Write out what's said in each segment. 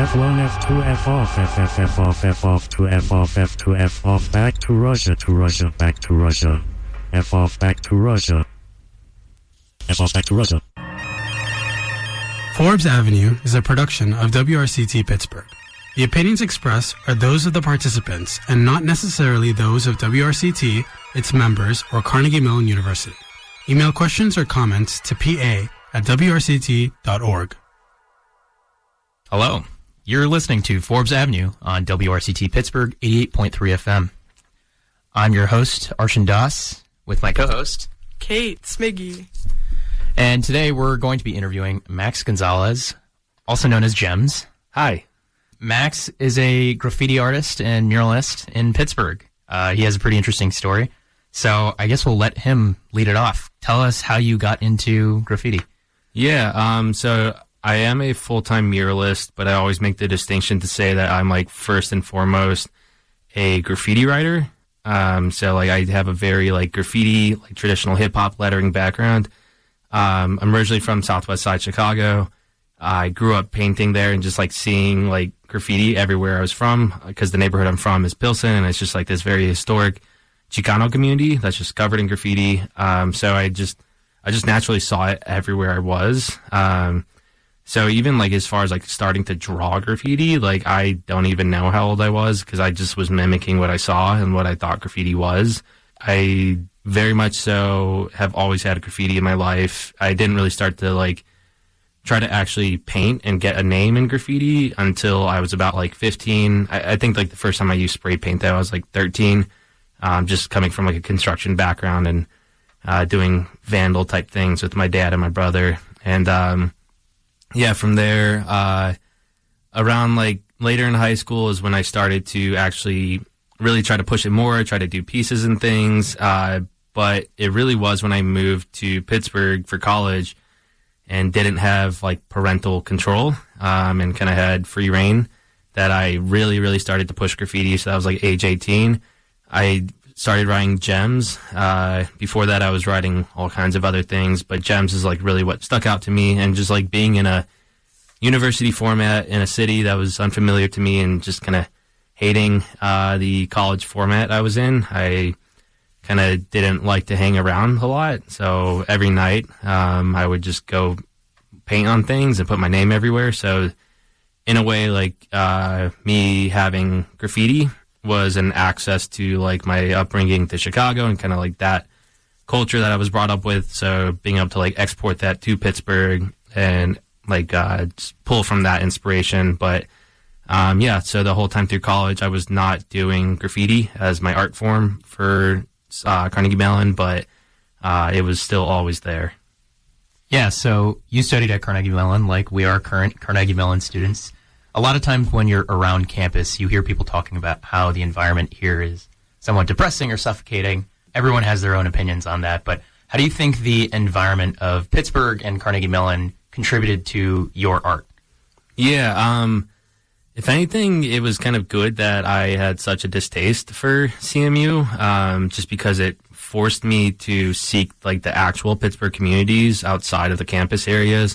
F1, F2, F off, F off, F off to F off, F2, F off, back to Russia, back to Russia. F off, back to Russia. F off, back to Russia. Forbes Avenue is a production of WRCT Pittsburgh. The opinions expressed are those of the participants and not necessarily those of WRCT, its members, or Carnegie Mellon University. Email questions or comments to pa@wrct.org. Hello. You're listening to Forbes Avenue on WRCT Pittsburgh 88.3 FM. I'm your host, Arshan Das, with my co-host, Kate Smiggy. And today we're going to be interviewing Max Gonzalez, also known as Gems. Hi. Max is a graffiti artist and muralist in Pittsburgh. He has a pretty interesting story. So I guess we'll let him lead it off. Tell us how you got into graffiti. Yeah, so I am a full-time muralist, but I always make the distinction to say that I'm, like, first and foremost a graffiti writer. So, like, I have a very, like, graffiti, like, traditional hip-hop lettering background. I'm originally from Southwest Side Chicago. I grew up painting there and just, like, seeing, like, graffiti everywhere I was from, because the neighborhood I'm from is Pilsen, and it's just, like, this very historic Chicano community that's just covered in graffiti. So I just naturally saw it everywhere I was. So even, like, as far as, like, starting to draw graffiti, like, I don't even know how old I was, because I just was mimicking what I saw and what I thought graffiti was. I very much so have always had graffiti in my life. I didn't really start to, like, try to actually paint and get a name in graffiti until I was about, like, 15. I think, like, the first time I used spray paint, though, I was, like, 13, just coming from, like, a construction background and doing vandal-type things with my dad and my brother. And, yeah, from there, around, like, later in high school is when I started to actually really try to push it more, try to do pieces and things. But it really was when I moved to Pittsburgh for college and didn't have, like, parental control, and kind of had free reign, that I really, really started to push graffiti. So that was, like, age 18. I started writing Gems. Before that, I was writing all kinds of other things, but Gems is, like, really what stuck out to me. And just, like, being in a university format in a city that was unfamiliar to me and just kind of hating the college format I was in, I kind of didn't like to hang around a lot. So every night, I would just go paint on things and put my name everywhere. So in a way, like, me having graffiti was an access to, like, my upbringing to Chicago and kind of, like, that culture that I was brought up with. So being able to, like, export that to Pittsburgh and, like, just pull from that inspiration. But yeah, so the whole time through college, I was not doing graffiti as my art form for Carnegie Mellon, but it was still always there. Yeah, so you studied at Carnegie Mellon, like we are current Carnegie Mellon students. A lot of times when you're around campus, you hear people talking about how the environment here is somewhat depressing or suffocating. Everyone has their own opinions on that, but how do you think the environment of Pittsburgh and Carnegie Mellon contributed to your art? Yeah, if anything, it was kind of good that I had such a distaste for CMU, just because it forced me to seek, like, the actual Pittsburgh communities outside of the campus areas.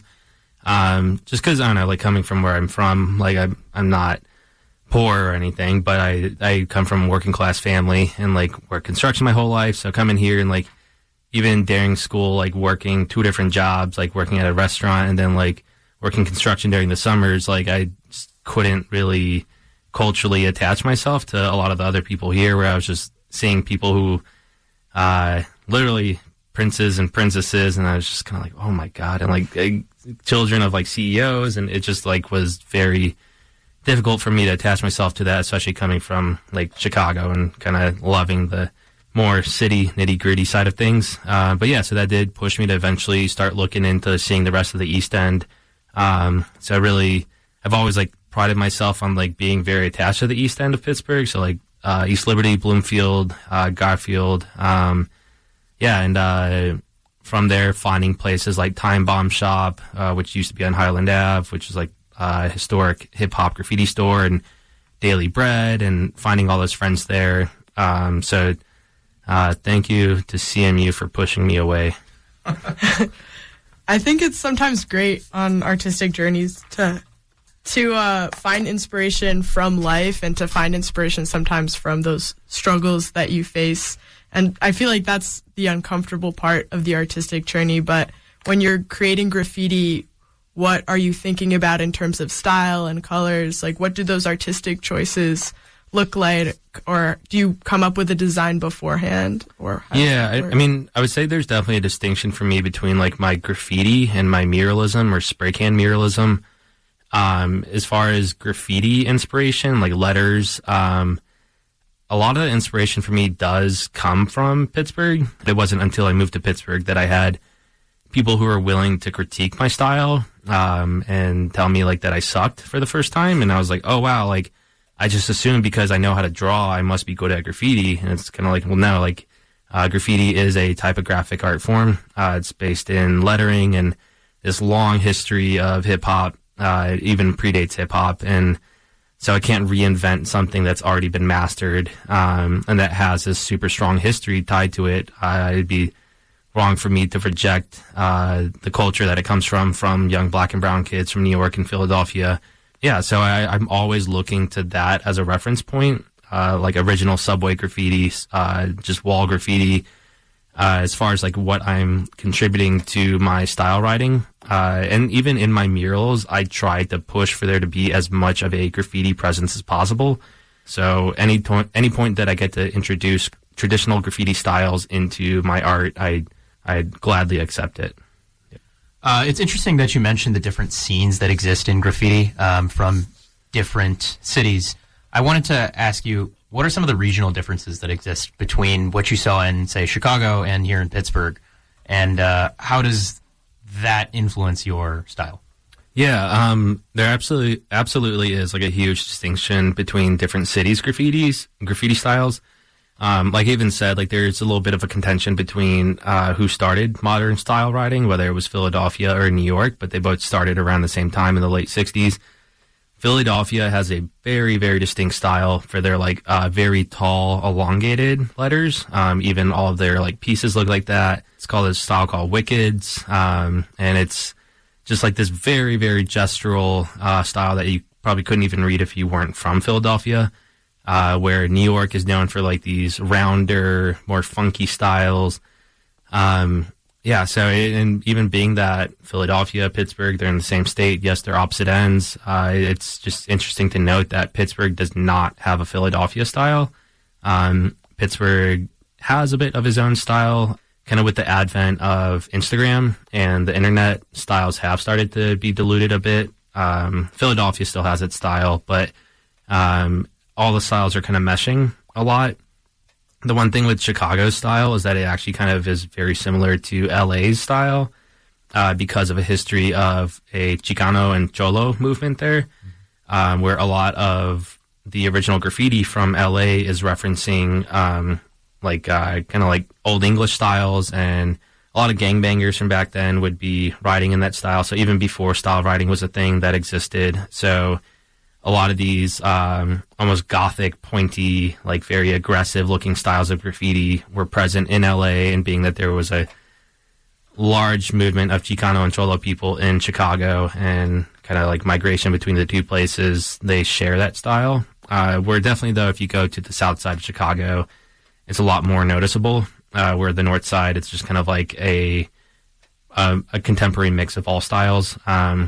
Just because, I don't know, like, coming from where I'm from, like, I'm not poor or anything, but I come from a working class family and, like, worked construction my whole life. So coming here and, like, even during school, like, working 2 different jobs, like working at a restaurant and then, like, working construction during the summers, like, I just couldn't really culturally attach myself to a lot of the other people here, where I was just seeing people who literally princes and princesses, and I was just kind of like, oh my God, and, like, children of, like, CEOs, and it just, like, was very difficult for me to attach myself to that, especially coming from, like, Chicago and kind of loving the more city nitty-gritty side of things. But yeah, so that did push me to eventually start looking into seeing the rest of the East End. So I've always, like, prided myself on, like, being very attached to the East End of Pittsburgh. So, like, East Liberty, Bloomfield, Garfield. Yeah, and from there, finding places like Time Bomb Shop, which used to be on Highland Ave, which is, like, a historic hip-hop graffiti store, and Daily Bread, and finding all those friends there. So thank you to CMU for pushing me away. I think it's sometimes great on artistic journeys to to find inspiration from life and to find inspiration sometimes from those struggles that you face. And I feel like that's the uncomfortable part of the artistic journey. But when you're creating graffiti, what are you thinking about in terms of style and colors? Like, what do those artistic choices look like? Or do you come up with a design beforehand? Or I mean, I would say there's definitely a distinction for me between like my graffiti and my muralism or spray can muralism. As far as graffiti inspiration, like letters, a lot of the inspiration for me does come from Pittsburgh. It wasn't until I moved to Pittsburgh that I had people who were willing to critique my style, and tell me like that I sucked for the first time. And I was like, oh wow, like I just assumed because I know how to draw, I must be good at graffiti. And it's kind of like, well, no, like, graffiti is a typographic art form. It's based in lettering and this long history of hip hop, even predates hip hop. And so I can't reinvent something that's already been mastered, and that has this super strong history tied to it. It'd be wrong for me to project the culture that it comes from young black and brown kids from New York and Philadelphia. Yeah, so I'm always looking to that as a reference point, like original subway graffiti, just wall graffiti, as far as like what I'm contributing to my style writing. And even in my murals, I try to push for there to be as much of a graffiti presence as possible. So any point that I get to introduce traditional graffiti styles into my art, I'd gladly accept it. It's interesting that you mentioned the different scenes that exist in graffiti from different cities. I wanted to ask you, what are some of the regional differences that exist between what you saw in, say, Chicago and here in Pittsburgh? And how does that influence your style? Yeah, there absolutely is like a huge distinction between different cities' graffiti styles. Like I even said, like there's a little bit of a contention between who started modern style writing, whether it was Philadelphia or New York, but they both started around the same time in the late 60s. Philadelphia has a very, very distinct style for their like very tall, elongated letters. Even all of their like pieces look like that. It's called a style called Wickeds, and it's just like this very, very gestural style that you probably couldn't even read if you weren't from Philadelphia. Where New York is known for like these rounder, more funky styles. And even being that Philadelphia, Pittsburgh, they're in the same state. Yes, they're opposite ends. It's just interesting to note that Pittsburgh does not have a Philadelphia style. Pittsburgh has a bit of his own style, kind of with the advent of Instagram and the internet. Styles have started to be diluted a bit. Philadelphia still has its style, but all the styles are kind of meshing a lot. The one thing with Chicago's style is that it actually kind of is very similar to LA's style because of a history of a Chicano and Cholo movement there, where a lot of the original graffiti from LA is referencing kind of like Old English styles, and a lot of gangbangers from back then would be writing in that style. So even before style writing was a thing that existed. So a lot of these almost gothic, pointy, like very aggressive looking styles of graffiti were present in LA, and being that there was a large movement of Chicano and Cholo people in Chicago and kind of like migration between the two places, they share that style. Where definitely, though, if you go to the south side of Chicago, it's a lot more noticeable. Where the north side, it's just kind of like a contemporary mix of all styles.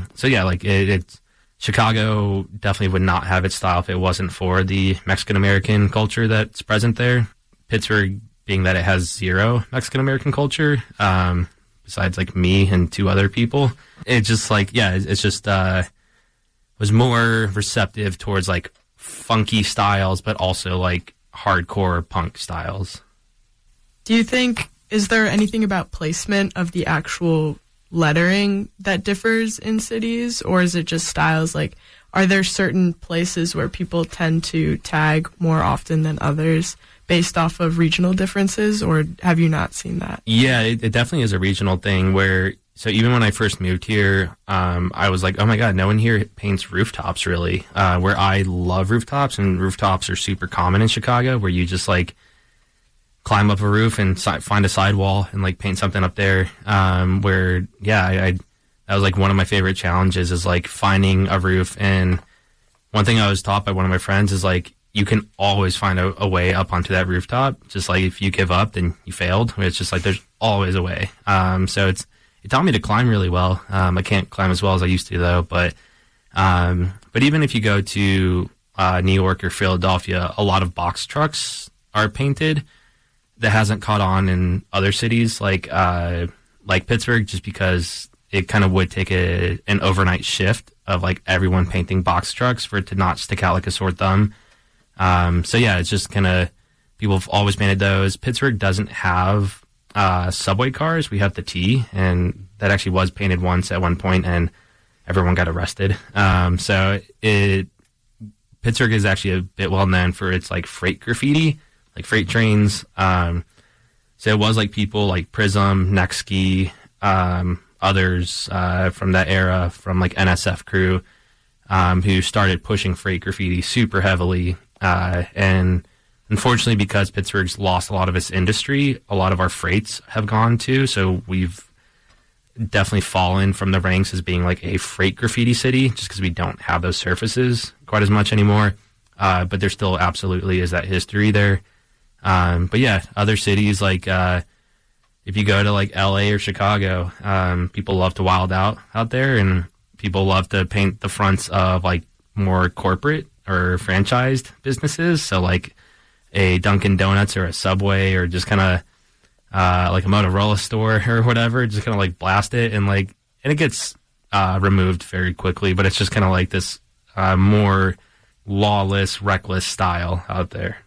It's Chicago definitely would not have its style if it wasn't for the Mexican-American culture that's present there. Pittsburgh, being that it has zero Mexican-American culture, besides like me and two other people, it's just like, it's just was more receptive towards like funky styles, but also like hardcore punk styles. Do you think, is there anything about placement of the actual lettering that differs in cities, or is it just styles? Like, are there certain places where people tend to tag more often than others based off of regional differences, or have you not seen that? Yeah, it definitely is a regional thing where, so even when I first moved here, I was like, oh my God, no one here paints rooftops really, where I love rooftops, and rooftops are super common in Chicago, where you just like climb up a roof and find a sidewall and like paint something up there. I that was like one of my favorite challenges, is like finding a roof. And one thing I was taught by one of my friends is like, you can always find a way up onto that rooftop. Just like if you give up, then you failed. It's just like there's always a way. So it taught me to climb really well. I can't climb as well as I used to though, but even if you go to New York or Philadelphia, a lot of box trucks are painted. That hasn't caught on in other cities like Pittsburgh, just because it kind of would take an overnight shift of like everyone painting box trucks for it to not stick out like a sore thumb. So yeah, it's just kind of, people have always painted those. Pittsburgh doesn't have subway cars. We have the T, and that actually was painted once at one point, and everyone got arrested. Pittsburgh is actually a bit well known for its like freight graffiti, like freight trains. So it was like people like Prism, Nextski, others from that era, from like NSF crew, who started pushing freight graffiti super heavily. And unfortunately, because Pittsburgh's lost a lot of its industry, a lot of our freights have gone too. So we've definitely fallen from the ranks as being like a freight graffiti city, just because we don't have those surfaces quite as much anymore. But there still absolutely is that history there. But yeah, other cities like if you go to like LA or Chicago, people love to wild out there, and people love to paint the fronts of like more corporate or franchised businesses. So like a Dunkin' Donuts or a Subway, or just kind of like a Motorola store or whatever, just kind of like blast it, and it gets removed very quickly, but it's just kind of like this more lawless, reckless style out there.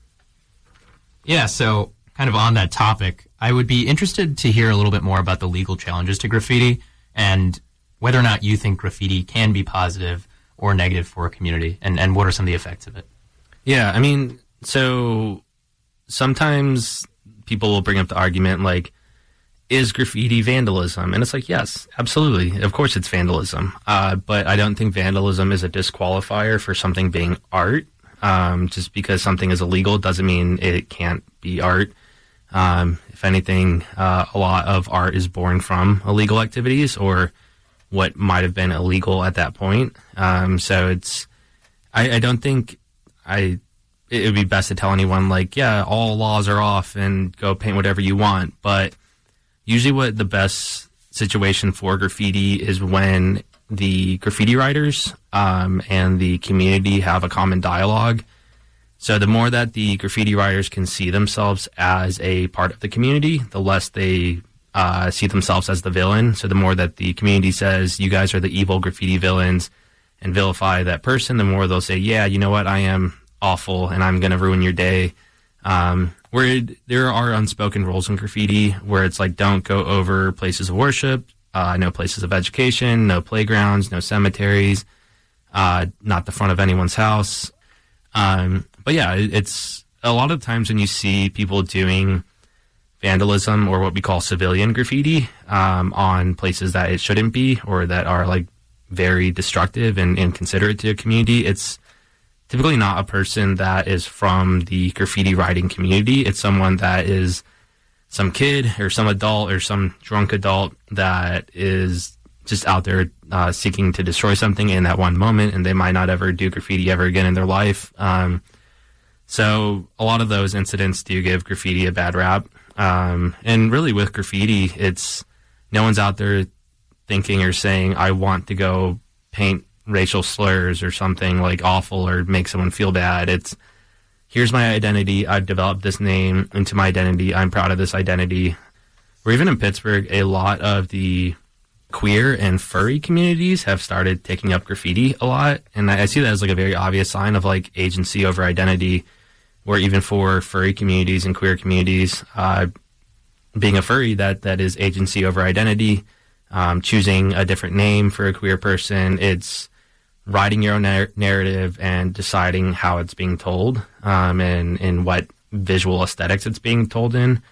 Yeah, so kind of on that topic, I would be interested to hear a little bit more about the legal challenges to graffiti and whether or not you think graffiti can be positive or negative for a community, and what are some of the effects of it? Yeah, I mean, so sometimes people will bring up the argument like, is graffiti vandalism? And it's like, yes, absolutely. Of course it's vandalism. But I don't think vandalism is a disqualifier for something being art. Just because something is illegal doesn't mean it can't be art. If anything, a lot of art is born from illegal activities or what might have been illegal at that point. So I don't think it would be best to tell anyone like, yeah, all laws are off and go paint whatever you want. But usually what the best situation for graffiti is when the graffiti writers and the community have a common dialogue. So the more that the graffiti writers can see themselves as a part of the community, the less they see themselves as the villain. So the more that the community says, you guys are the evil graffiti villains, and vilify that person, the more they'll say, yeah, you know what, I am awful and I'm going to ruin your day. Where there are unspoken rules in graffiti where it's like, don't go over places of worship, no places of education, no playgrounds, no cemeteries, not the front of anyone's house. But yeah, it's a lot of times when you see people doing vandalism or what we call civilian graffiti on places that it shouldn't be, or that are like very destructive and inconsiderate to a community, it's typically not a person that is from the graffiti writing community. It's someone that is some kid or some adult or some drunk adult that is just out there seeking to destroy something in that one moment, and they might not ever do graffiti ever again in their life. So a lot of those incidents do give graffiti a bad rap. And really with graffiti, it's no one's out there thinking or saying, I want to go paint racial slurs or something like awful or make someone feel bad. It's, here's my identity. I've developed this name into my identity. I'm proud of this identity. Or even in Pittsburgh, a lot of the queer and furry communities have started taking up graffiti a lot. And I see that as like a very obvious sign of like agency over identity, where even for furry communities and queer communities, being a furry, that is agency over identity. Choosing a different name for a queer person, it's writing your own narrative and deciding how it's being told, and what visual aesthetics it's being told in.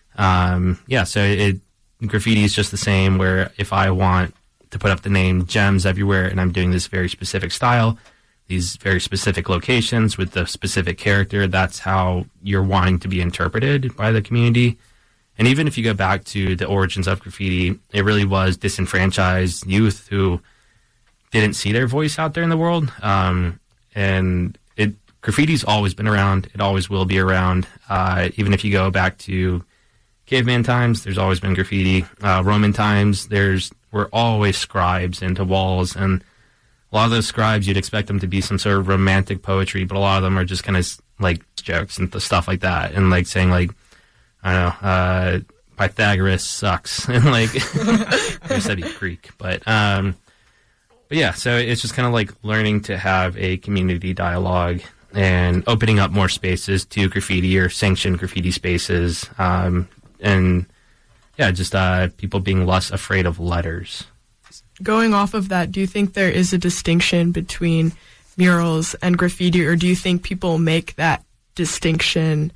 So graffiti is just the same, where if I want to put up the name Gems everywhere and I'm doing this very specific style, these very specific locations with the specific character, that's how you're wanting to be interpreted by the community. And even if you go back to the origins of graffiti, it really was disenfranchised youth who didn't see their voice out there in the world. And graffiti's always been around. It always will be around. Even if you go back to caveman times, there's always been graffiti. Roman times, were always scribes into walls. And a lot of those scribes, you'd expect them to be some sort of romantic poetry, but a lot of them are just kind of like jokes and stuff like that. And like saying like, I don't know, Pythagoras sucks. And like, I guess that'd be Greek. But yeah, so it's just kind of like learning to have a community dialogue and opening up more spaces to graffiti or sanctioned graffiti spaces. And yeah, just people being less afraid of letters. Going off of that, do you think there is a distinction between murals and graffiti, or do you think people make that distinction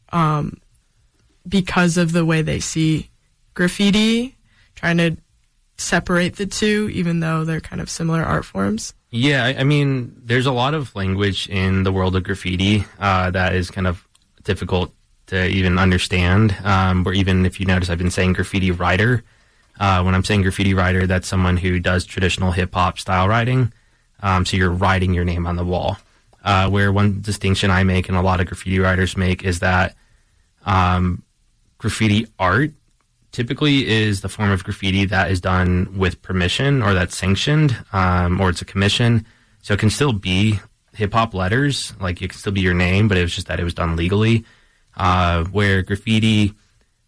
because of the way they see graffiti, trying to separate the two, even though they're kind of similar art forms? Yeah, I mean, there's a lot of language in the world of graffiti that is kind of difficult to even understand. Or even if you notice, I've been saying graffiti writer. When I'm saying graffiti writer, that's someone who does traditional hip-hop style writing. So you're writing your name on the wall. Where one distinction I make and a lot of graffiti writers make is that graffiti art typically is the form of graffiti that is done with permission or that's sanctioned, or it's a commission. So it can still be hip-hop letters, like it can still be your name, but it was just that it was done legally. Where graffiti,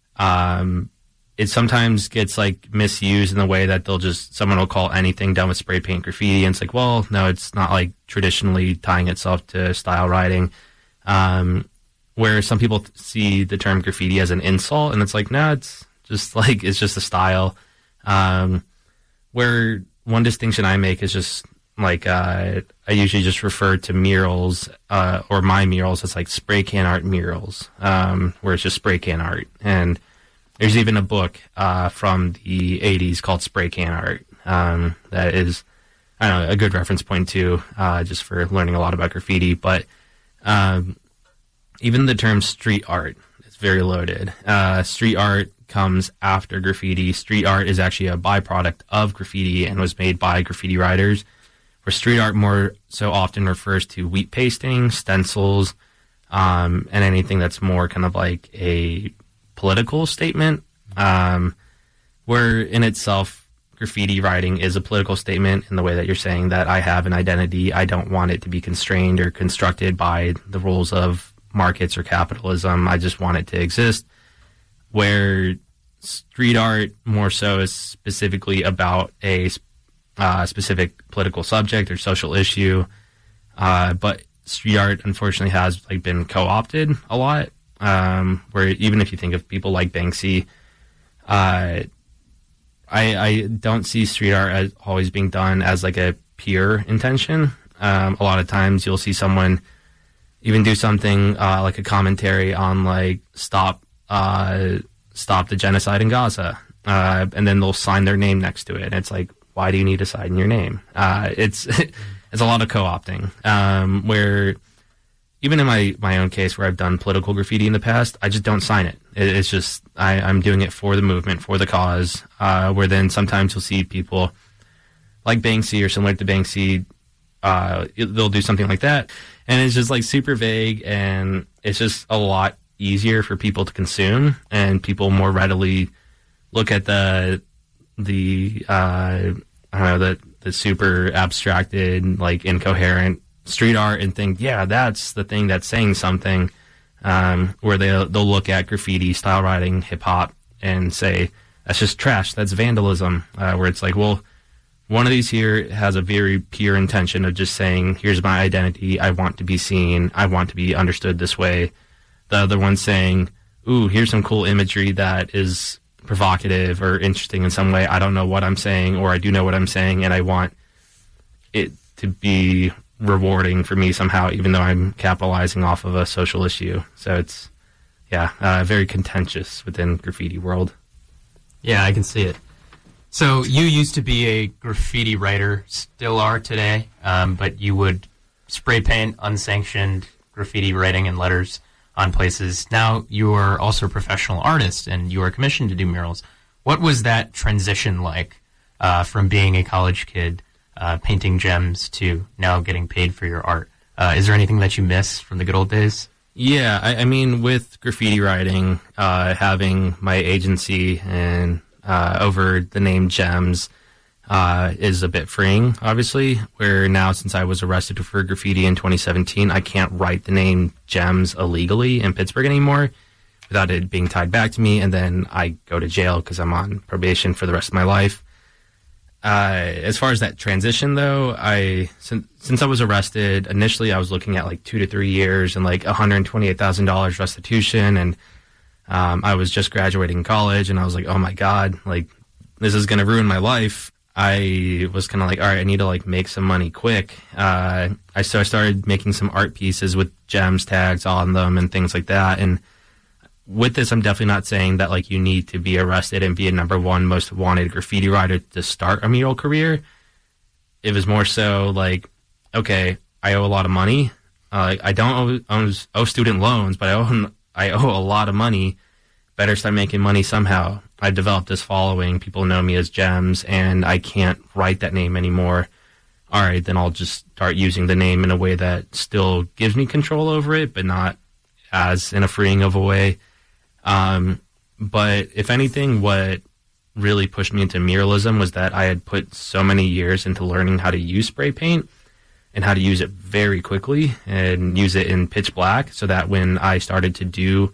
it sometimes gets like misused in the way that someone will call anything done with spray paint graffiti. And it's like, well, no, it's not like traditionally tying itself to style writing. Where some people see the term graffiti as an insult, and it's like, no, it's just a style. Where one distinction I make is just like, I usually just refer to murals, or my murals as like spray can art murals, where it's just spray can art. And there's even a book from the 80s called Spray Can Art that is, I don't know, a good reference point too, just for learning a lot about graffiti. But even the term street art is very loaded. Street art comes after graffiti. Street art is actually a byproduct of graffiti and was made by graffiti writers, where street art more so often refers to wheat pasting, stencils, and anything that's more kind of like a political statement, where in itself graffiti writing is a political statement in the way that you're saying that I have an identity. I don't want it to be constrained or constructed by the rules of markets or capitalism. I just want it to exist. Where street art more so is specifically about a specific political subject or social issue, but street art unfortunately has like been co-opted a lot. Where even if you think of people like Banksy, I don't see street art as always being done as like a pure intention. A lot of times you'll see someone even do something like a commentary on like stop the genocide in Gaza, and then they'll sign their name next to it. And it's like, why do you need to sign your name? It's a lot of co-opting, where even in my own case where I've done political graffiti in the past, I just don't sign it. It's just, I'm doing it for the movement, for the cause, where then sometimes you'll see people like Banksy or similar to Banksy, they'll do something like that. And it's just like super vague, and it's just a lot easier for people to consume, and people more readily look at the super abstracted, like incoherent street art and think, yeah, that's the thing that's saying something, where they'll look at graffiti, style writing, hip hop, and say, that's just trash, that's vandalism, where it's like, well, one of these here has a very pure intention of just saying, here's my identity, I want to be seen, I want to be understood this way. The other one's saying, ooh, here's some cool imagery that is provocative or interesting in some way. I don't know what I'm saying, or I do know what I'm saying, and I want it to be rewarding for me somehow, even though I'm capitalizing off of a social issue. So it's, very contentious within graffiti world. Yeah, I can see it. So you used to be a graffiti writer, still are today, but you would spray paint unsanctioned graffiti writing and letters on places. Now you are also a professional artist and you are commissioned to do murals. What was that transition like from being a college kid painting gems to now getting paid for your art? Is there anything that you miss from the good old days? Yeah, I mean, with graffiti writing, having my agency and over the name Gems is a bit freeing, obviously, where now since I was arrested for graffiti in 2017, I can't write the name Gems illegally in Pittsburgh anymore without it being tied back to me, and then I go to jail because I'm on probation for the rest of my life. As far as that transition, though, since I was arrested, initially I was looking at like 2 to 3 years and like $128,000 restitution, and I was just graduating college, and I was like, oh my God, like this is going to ruin my life. I was kind of like, all right, I need to like make some money quick. I started making some art pieces with Gems tags on them and things like that. And with this, I'm definitely not saying that like you need to be arrested and be a #1 most wanted graffiti writer to start a mural career. It was more so like, okay, I owe a lot of money. I don't owe student loans, but I owe a lot of money. Better start making money somehow. I developed this following. People know me as Gems, and I can't write that name anymore. All right, then I'll just start using the name in a way that still gives me control over it, but not as in a freeing of a way. But if anything, what really pushed me into muralism was that I had put so many years into learning how to use spray paint and how to use it very quickly and use it in pitch black, so that when I started to do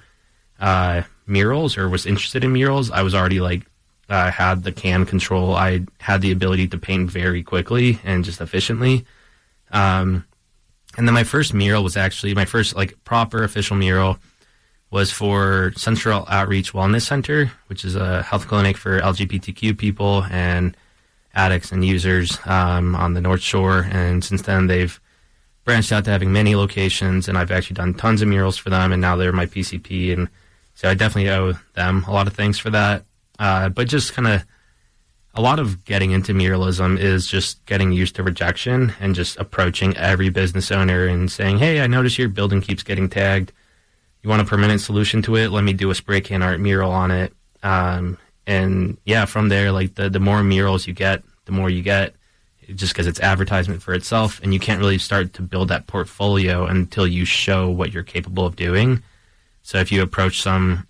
murals or was interested in murals, I was already like had the can control. I had the ability to paint very quickly and just efficiently. And then my first mural was actually my first like proper official mural was for Central Outreach Wellness Center, which is a health clinic for LGBTQ people and addicts and users on the North Shore. And since then, they've branched out to having many locations, and I've actually done tons of murals for them, and now they're my PCP. And so I definitely owe them a lot of thanks for that. But just kind of a lot of getting into muralism is just getting used to rejection and just approaching every business owner and saying, hey, I notice your building keeps getting tagged. You want a permanent solution to it? Let me do a spray can art mural on it. And yeah, from there, like the more murals you get, the more you get, just because it's advertisement for itself, and you can't really start to build that portfolio until you show what you're capable of doing. So if you approach some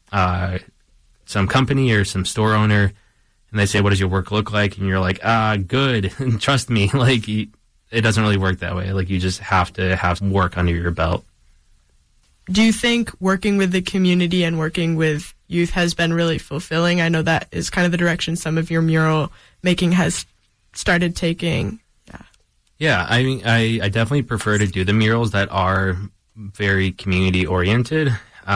company or some store owner and they say, what does your work look like? And you're like, good. Trust me, like it doesn't really work that way. Like you just have to have work under your belt. Do you think working with the community and working with youth has been really fulfilling? I know that is kind of the direction some of your mural making has started taking. Yeah, I mean, I definitely prefer to do the murals that are very community oriented.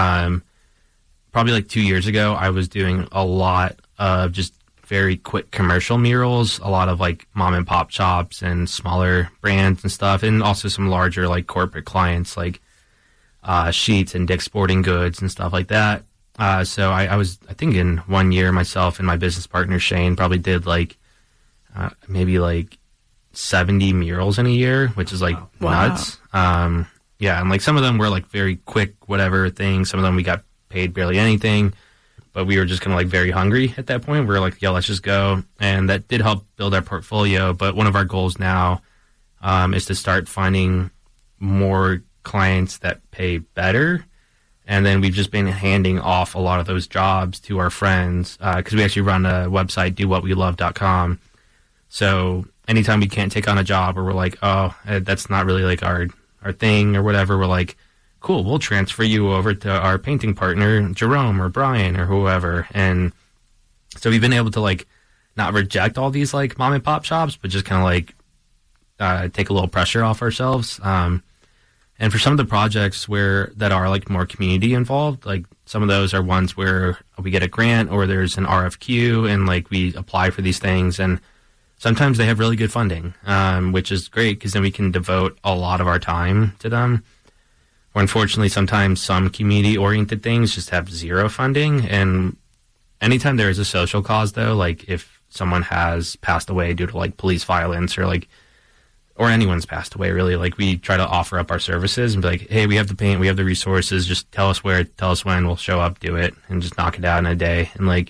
Probably like 2 years ago, I was doing a lot of just very quick commercial murals, a lot of like mom and pop shops and smaller brands and stuff, and also some larger like corporate clients like Sheets and Dick's Sporting Goods and stuff like that. So I think in 1 year, myself and my business partner Shane probably did like maybe like 70 murals in a year, which is like nuts. Yeah, and like some of them were like very quick, whatever things. Some of them we got paid barely anything, but we were just kind of like very hungry at that point. We were like, yeah, let's just go. And that did help build our portfolio. But one of our goals now is to start finding more clients that pay better. And then we've just been handing off a lot of those jobs to our friends because we actually run a website, dowhatwelove.com. So anytime we can't take on a job or we're like, oh, that's not really like our thing or whatever, we're like, cool, we'll transfer you over to our painting partner, Jerome or Brian or whoever. And so we've been able to like not reject all these like mom and pop shops, but just kind of like take a little pressure off ourselves. And for some of the projects that are like more community involved, like some of those are ones where we get a grant or there's an RFQ and like we apply for these things, and sometimes they have really good funding, which is great because then we can devote a lot of our time to them. Or unfortunately, sometimes some community-oriented things just have zero funding. And anytime there is a social cause, though, like if someone has passed away due to like police violence or like or anyone's passed away, really. Like, we try to offer up our services and be like, hey, we have the paint, we have the resources, just tell us where, tell us when, we'll show up, do it, and just knock it out in a day. And like,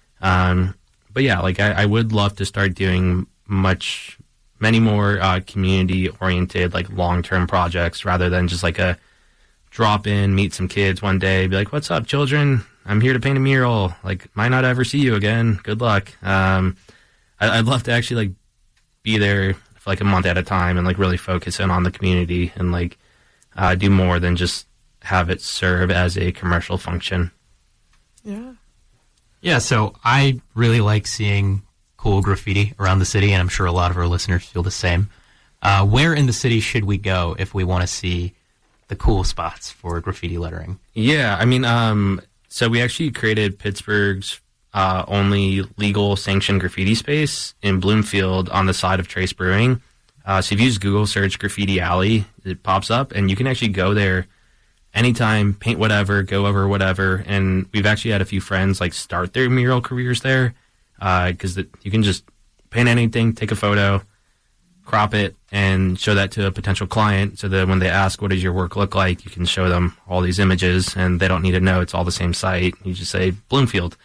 but yeah, like I would love to start doing many more community-oriented, like long-term projects rather than just like a drop in, meet some kids one day, be like, what's up, children? I'm here to paint a mural. Like, might not ever see you again. Good luck. I'd love to actually like be there for like a month at a time and like really focus in on the community and like do more than just have it serve as a commercial function. Yeah. Yeah, so I really like seeing cool graffiti around the city, and I'm sure a lot of our listeners feel the same. Where in the city should we go if we want to see the cool spots for graffiti lettering? Yeah, I mean, so we actually created Pittsburgh's only legal sanctioned graffiti space in Bloomfield on the side of Trace Brewing. So if you use Google search Graffiti Alley, it pops up, and you can actually go there anytime, paint whatever, go over whatever. And we've actually had a few friends like start their mural careers there because you can just paint anything, take a photo, crop it, and show that to a potential client so that when they ask, what does your work look like, you can show them all these images, and they don't need to know it's all the same site. You just say Bloomfield.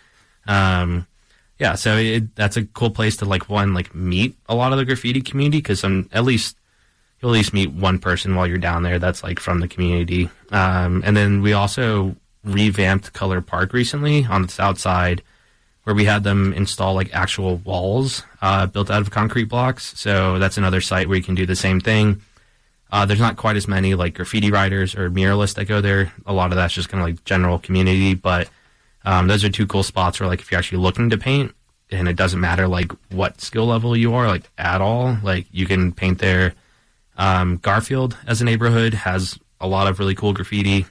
Yeah, so that's a cool place to like meet a lot of the graffiti community, because you'll at least meet one person while you're down there that's like from the community. And then we also revamped Color Park recently on the south side, where we had them install like actual walls built out of concrete blocks. So that's another site where you can do the same thing. There's not quite as many like graffiti writers or muralists that go there. A lot of that's just kind of like general community, but those are two cool spots where like if you're actually looking to paint, and it doesn't matter like what skill level you are like at all, like you can paint there. Garfield as a neighborhood has a lot of really cool graffiti,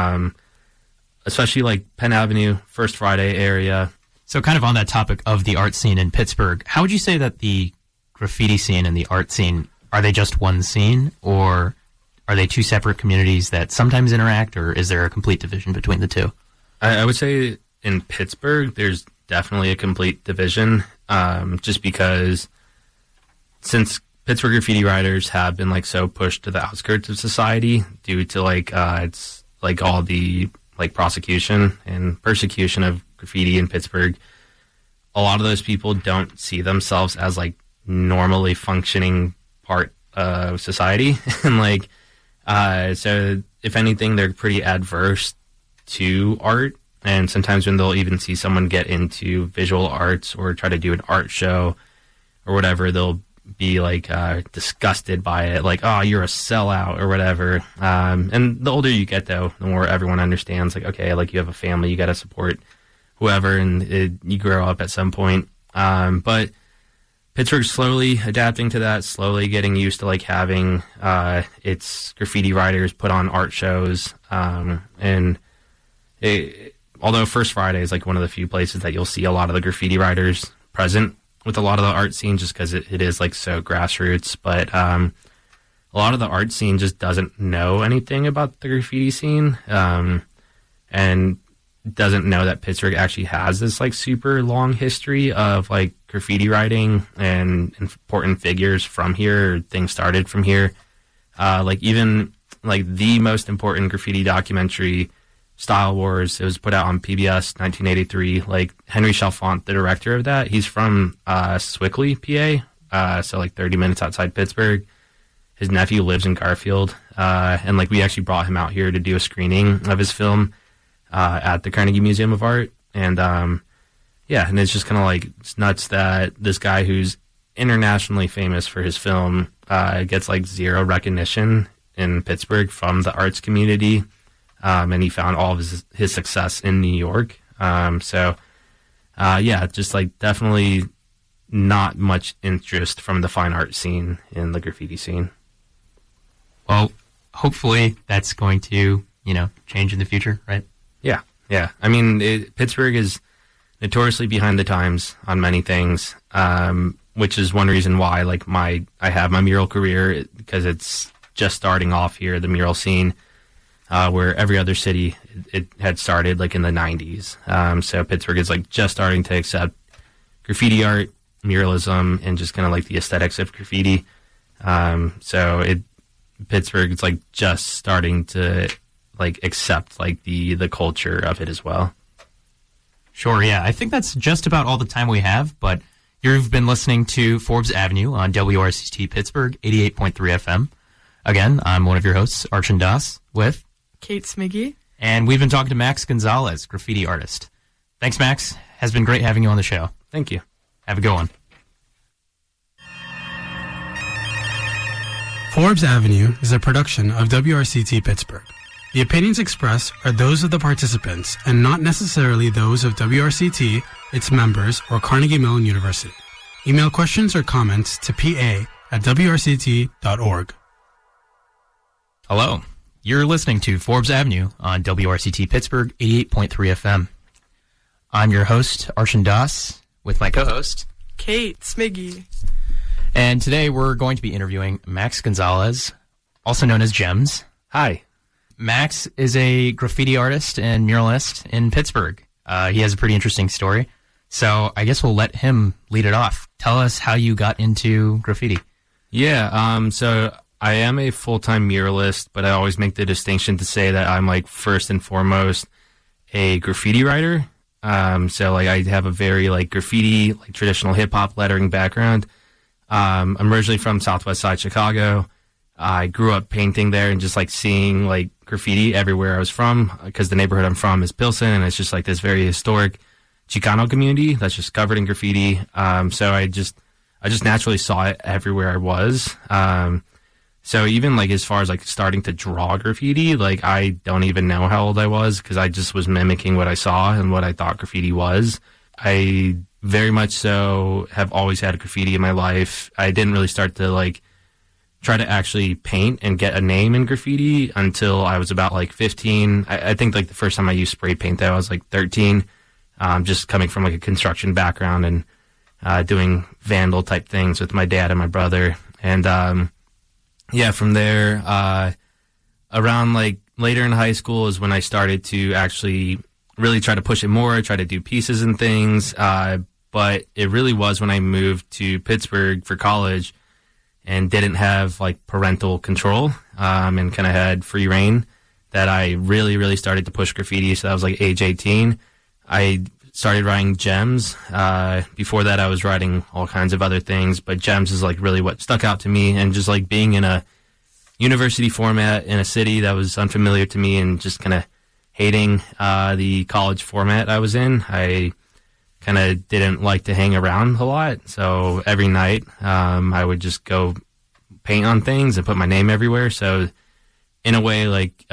especially like Penn Avenue, First Friday area. So kind of on that topic of the art scene in Pittsburgh, how would you say that the graffiti scene and the art scene, are they just one scene, or are they two separate communities that sometimes interact, or is there a complete division between the two? I would say in Pittsburgh, there's definitely a complete division, just because since Pittsburgh graffiti writers have been like so pushed to the outskirts of society due to like it's like all the like prosecution and persecution of graffiti in Pittsburgh, a lot of those people don't see themselves as like normally functioning part of society. And like so if anything, they're pretty adverse to art. And sometimes when they'll even see someone get into visual arts or try to do an art show or whatever, they'll be like disgusted by it, like, oh, you're a sellout or whatever. And the older you get, though, the more everyone understands, like, okay, like you have a family, you got to support whoever, and you grow up at some point. But Pittsburgh's slowly adapting to that, slowly getting used to like having its graffiti writers put on art shows. And although First Friday is like one of the few places that you'll see a lot of the graffiti writers present with a lot of the art scene, just because it is like so grassroots. But a lot of the art scene just doesn't know anything about the graffiti scene, and doesn't know that Pittsburgh actually has this like super long history of like graffiti writing and important figures from here, or things started from here. Like even like the most important graffiti documentary, Style Wars, it was put out on PBS 1983. Like Henry Chalfant, the director of that, he's from Sewickley, PA, so like 30 minutes outside Pittsburgh. His nephew lives in Garfield, and like we actually brought him out here to do a screening of his film at the Carnegie Museum of Art. And yeah, and it's just kind of like, it's nuts that this guy who's internationally famous for his film gets like zero recognition in Pittsburgh from the arts community. And he found all of his success in New York. So, yeah, just like definitely not much interest from the fine art scene in the graffiti scene. Well, hopefully that's going to, change in the future, right? Yeah. I mean, Pittsburgh is notoriously behind the times on many things, which is one reason why like I have my mural career, because it's just starting off here, the mural scene. Where every other city it had started like in the 90s. So Pittsburgh is like just starting to accept graffiti art, muralism, and just kind of like the aesthetics of graffiti. Pittsburgh, it's like just starting to like accept like the culture of it as well. Sure, yeah. I think that's just about all the time we have, but you've been listening to Forbes Avenue on WRCT Pittsburgh 88.3 FM. Again, I'm one of your hosts, Archon Das, with Kate Smiggy. And we've been talking to Max Gonzalez, graffiti artist. Thanks, Max. Has been great having you on the show. Thank you. Have a good one. Forbes Avenue is a production of WRCT Pittsburgh. The opinions expressed are those of the participants and not necessarily those of WRCT, its members, or Carnegie Mellon University. Email questions or comments to pa@wrct.org. Hello. You're listening to Forbes Avenue on WRCT Pittsburgh 88.3 FM. I'm your host, Archon Das, with my co-host, Kate Smiggy. And today we're going to be interviewing Max Gonzalez, also known as Gems. Hi. Max is a graffiti artist and muralist in Pittsburgh. He has a pretty interesting story. So I guess we'll let him lead it off. Tell us how you got into graffiti. Yeah, so I am a full-time muralist, but I always make the distinction to say that I'm like first and foremost a graffiti writer. So like I have a very like graffiti, like traditional hip-hop lettering background. I'm originally from Southwest Side Chicago. I grew up painting there and just like seeing like graffiti everywhere I was from, because the neighborhood I'm from is Pilsen, and it's just like this very historic Chicano community that's just covered in graffiti. So I just naturally saw it everywhere I was. So even like as far as like starting to draw graffiti, like I don't even know how old I was, because I just was mimicking what I saw and what I thought graffiti was. I very much so have always had graffiti in my life. I didn't really start to like try to actually paint and get a name in graffiti until I was about like 15. I think like the first time I used spray paint though, I was like 13, just coming from like a construction background and doing vandal type things with my dad and my brother. And yeah, from there, around like later in high school is when I started to actually really try to push it more, try to do pieces and things. But it really was when I moved to Pittsburgh for college and didn't have like parental control, and kind of had free reign, that I really, really started to push graffiti. So that was like age 18. I started writing Gems. Before that, I was writing all kinds of other things, but Gems is like really what stuck out to me, and just like being in a university format in a city that was unfamiliar to me, and just kind of hating the college format I was in. I kind of didn't like to hang around a lot, so every night I would just go paint on things and put my name everywhere. So in a way, like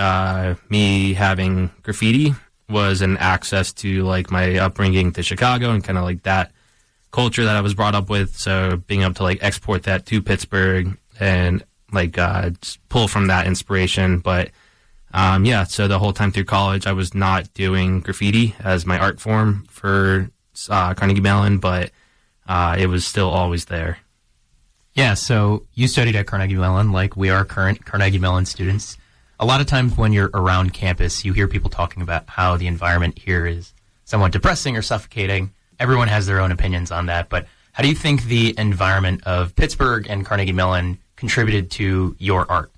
me having graffiti was an access to like my upbringing to Chicago and kind of like that culture that I was brought up with. So being able to like export that to Pittsburgh and like just pull from that inspiration. But yeah, so the whole time through college, I was not doing graffiti as my art form for Carnegie Mellon, but it was still always there. Yeah, so you studied at Carnegie Mellon, like we are current Carnegie Mellon students. A lot of times when you're around campus, you hear people talking about how the environment here is somewhat depressing or suffocating. Everyone has their own opinions on that, but how do you think the environment of Pittsburgh and Carnegie Mellon contributed to your art?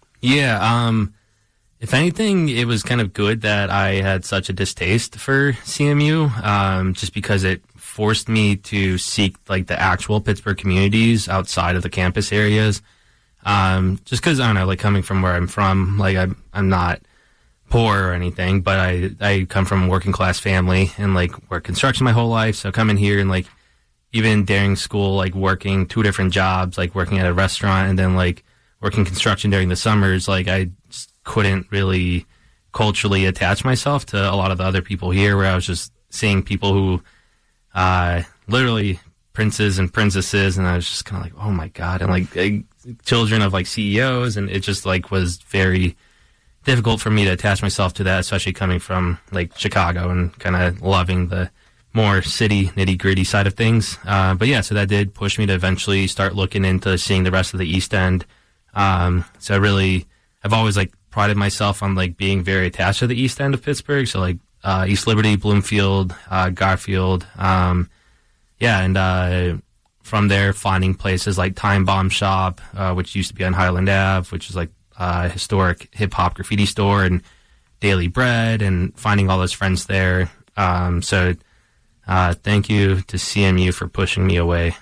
Yeah, if anything, it was kind of good that I had such a distaste for CMU, just because it forced me to seek like the actual Pittsburgh communities outside of the campus areas. Just because, I don't know, like coming from where I'm from, like I'm not poor or anything, but I come from a working class family and like work construction my whole life. So coming here and like even during school, like working 2 different jobs, like working at a restaurant and then like working construction during the summers, like I just couldn't really culturally attach myself to a lot of the other people here, where I was just seeing people who literally princes and princesses, and I was just kind of like, oh my God, and like children of like CEOs, and it just like was very difficult for me to attach myself to that, especially coming from like Chicago and kind of loving the more city nitty gritty side of things. But yeah, so that did push me to eventually start looking into seeing the rest of the East End. So I've always like prided myself on like being very attached to the East End of Pittsburgh. So like East Liberty, Bloomfield, Garfield. Yeah, and from there, finding places like Time Bomb Shop, which used to be on Highland Ave, which is like a historic hip-hop graffiti store, and Daily Bread, and finding all those friends there. So thank you to CMU for pushing me away.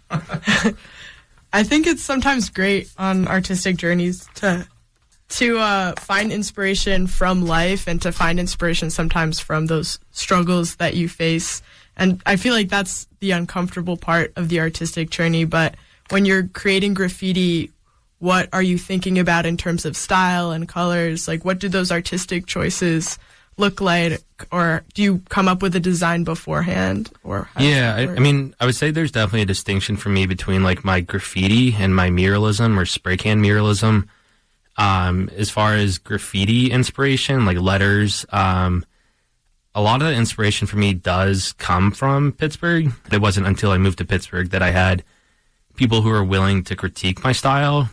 I think it's sometimes great on artistic journeys to find inspiration from life and to find inspiration sometimes from those struggles that you face. And I feel like that's the uncomfortable part of the artistic journey. But when you're creating graffiti, what are you thinking about in terms of style and colors? Like, what do those artistic choices look like? Or do you come up with a design beforehand? Or I mean, I would say there's definitely a distinction for me between like my graffiti and my muralism or spray can muralism. As far as graffiti inspiration, like letters, a lot of the inspiration for me does come from Pittsburgh. It wasn't until I moved to Pittsburgh that I had people who were willing to critique my style,